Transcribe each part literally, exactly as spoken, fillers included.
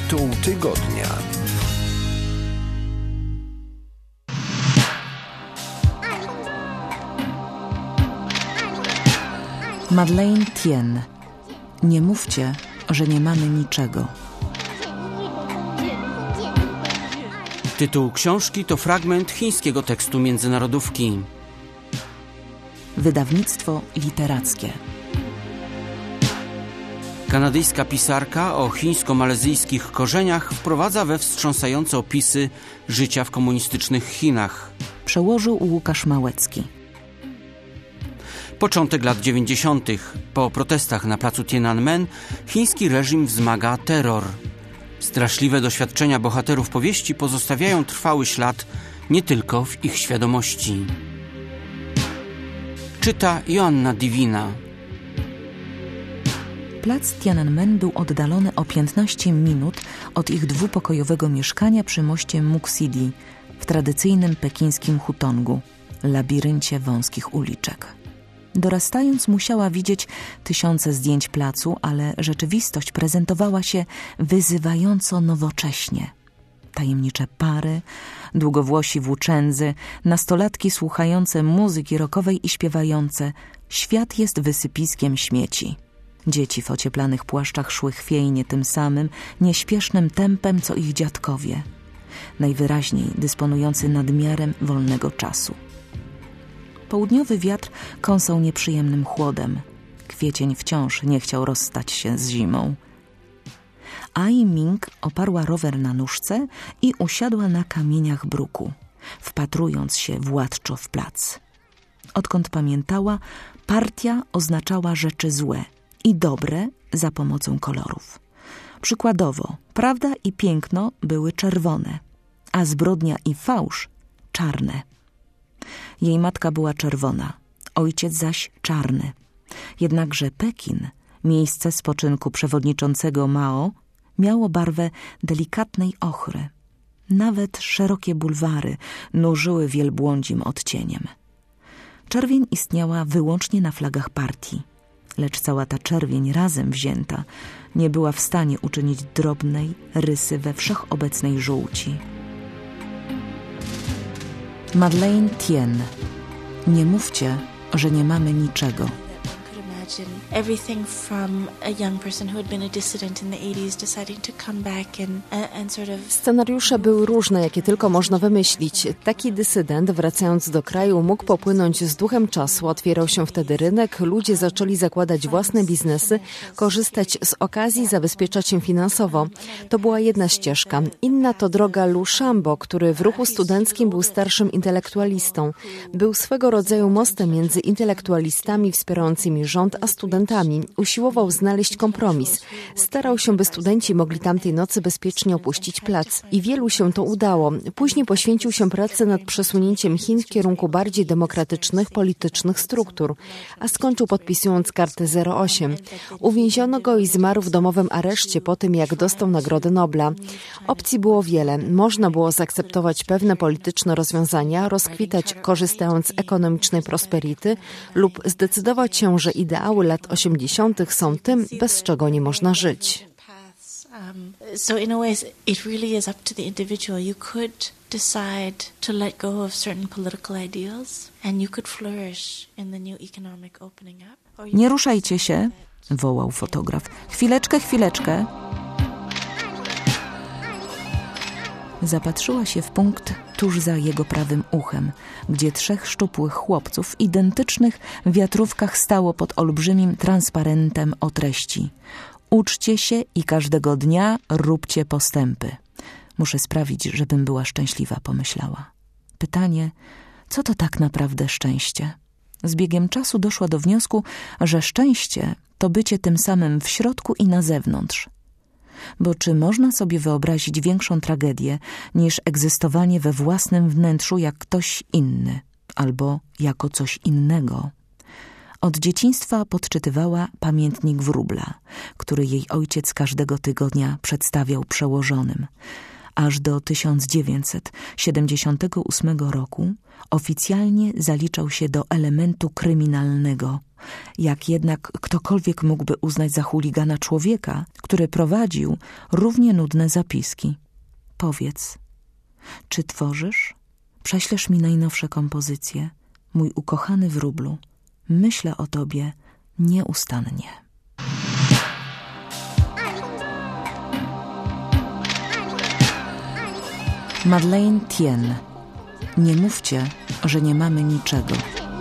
Tytuł tygodnia. Madeleine Thien. Nie mówcie, że nie mamy niczego. Tytuł książki to fragment chińskiego tekstu międzynarodówki. Wydawnictwo literackie. Kanadyjska pisarka o chińsko-malezyjskich korzeniach wprowadza we wstrząsające opisy życia w komunistycznych Chinach. Przełożył Łukasz Małecki. Początek lat dziewięćdziesiątych. Po protestach na placu Tiananmen chiński reżim wzmaga terror. Straszliwe doświadczenia bohaterów powieści pozostawiają trwały ślad nie tylko w ich świadomości. Czyta Joanna Divina. Plac Tiananmen był oddalony o piętnaście minut od ich dwupokojowego mieszkania przy moście Muxidi w tradycyjnym pekińskim hutongu, labiryncie wąskich uliczek. Dorastając musiała widzieć tysiące zdjęć placu, ale rzeczywistość prezentowała się wyzywająco nowocześnie. Tajemnicze pary, długowłosi włóczędzy, nastolatki słuchające muzyki rockowej i śpiewające „Świat jest wysypiskiem śmieci”. Dzieci w ocieplanych płaszczach szły chwiejnie tym samym, nieśpiesznym tempem, co ich dziadkowie, najwyraźniej dysponujący nadmiarem wolnego czasu. Południowy wiatr kąsał nieprzyjemnym chłodem. Kwiecień wciąż nie chciał rozstać się z zimą. Ai Ming oparła rower na nóżce i usiadła na kamieniach bruku, wpatrując się władczo w plac. Odkąd pamiętała, partia oznaczała rzeczy złe i dobre za pomocą kolorów. Przykładowo, prawda i piękno były czerwone, a zbrodnia i fałsz czarne. Jej matka była czerwona, ojciec zaś czarny. Jednakże Pekin, miejsce spoczynku przewodniczącego Mao, miało barwę delikatnej ochry. Nawet szerokie bulwary nużyły wielbłądzim odcieniem. Czerwień istniała wyłącznie na flagach partii, lecz cała ta czerwień razem wzięta nie była w stanie uczynić drobnej rysy we wszechobecnej żółci. Madeleine Thien. Nie mówcie, że nie mamy niczego. Everything from a young person who had been a dissident in the eighties deciding to come back and, and sort of... Scenariusze były różne, jakie tylko można wymyślić. Taki dysydent, wracając do kraju, mógł popłynąć z duchem czasu. Otwierał się wtedy rynek, ludzie zaczęli zakładać własne biznesy, korzystać z okazji, zabezpieczać się finansowo. To była jedna ścieżka. Inna to droga Lu Shambo, który w ruchu studenckim był starszym intelektualistą. Był swego rodzaju mostem między intelektualistami wspierającymi rząd a studentami. Usiłował znaleźć kompromis. Starał się, by studenci mogli tamtej nocy bezpiecznie opuścić plac. I wielu się to udało. Później poświęcił się pracy nad przesunięciem Chin w kierunku bardziej demokratycznych, politycznych struktur. A skończył podpisując kartę zero osiem. Uwięziono go i zmarł w domowym areszcie po tym, jak dostał Nagrodę Nobla. Opcji było wiele. Można było zaakceptować pewne polityczne rozwiązania, rozkwitać korzystając z ekonomicznej prosperity lub zdecydować się, że ideały lat osiemdziesiątych są tym, bez czego nie można żyć. So in a way it really is up to the individual. You could decide to let go of certain political ideals and you could flourish in the new economic opening up. Nie ruszajcie się, wołał fotograf. Chwileczkę, chwileczkę. Zapatrzyła się w punkt tuż za jego prawym uchem, gdzie trzech szczupłych chłopców w identycznych wiatrówkach stało pod olbrzymim transparentem o treści: uczcie się i każdego dnia róbcie postępy. Muszę sprawić, żebym była szczęśliwa, pomyślała. Pytanie, co to tak naprawdę szczęście? Z biegiem czasu doszła do wniosku, że szczęście to bycie tym samym w środku i na zewnątrz. Bo czy można sobie wyobrazić większą tragedię niż egzystowanie we własnym wnętrzu jak ktoś inny albo jako coś innego? Od dzieciństwa podczytywała pamiętnik wróbla, który jej ojciec każdego tygodnia przedstawiał przełożonym. Aż do tysiąc dziewięćset siedemdziesiątego ósmego roku oficjalnie zaliczał się do elementu kryminalnego jak jednak ktokolwiek mógłby uznać za chuligana człowieka, który prowadził równie nudne zapiski. Powiedz, czy tworzysz? Prześlesz mi najnowsze kompozycje, mój ukochany wróblu. Myślę o tobie nieustannie. Madeleine Thien. Nie mówcie, że nie mamy niczego.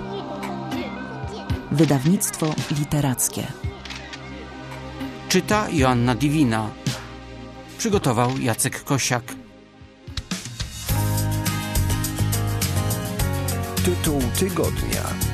Wydawnictwo literackie. Czyta Joanna Diwina. Przygotował Jacek Kosiak. Tytuł tygodnia.